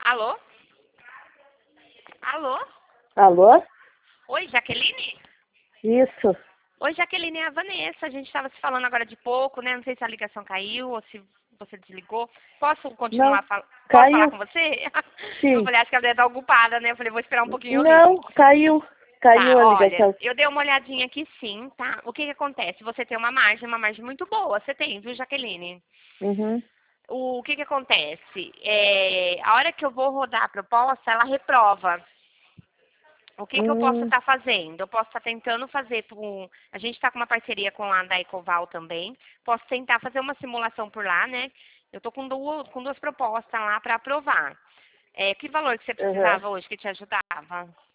Alô? Alô? Alô? Oi, Jaqueline? Isso. Oi, Jaqueline, é a Vanessa. A gente estava se falando agora de pouco, né? Não sei se a ligação caiu ou se você desligou. Posso Não, continuar Posso falar caiu. com você? Eu Sim. falei, acho que ela deve estar ocupada, né? Eu falei, vou esperar um pouquinho eu ligo. Não, caiu. Tá, Caiu a olha, ligação. eu dei uma olhadinha aqui sim, tá? O que que acontece? Você tem uma margem muito boa. Você tem, viu, Jaqueline? Uhum. O que que acontece? A hora que eu vou rodar a proposta, ela reprova. O que que eu posso Hum, estar fazendo? Eu posso estar tentando fazer a gente está com uma parceria com a da Ecoval também. Posso tentar fazer uma simulação por lá, né? Eu estou com duas propostas lá para aprovar. Que valor que você uhum. precisava hoje que te ajudava?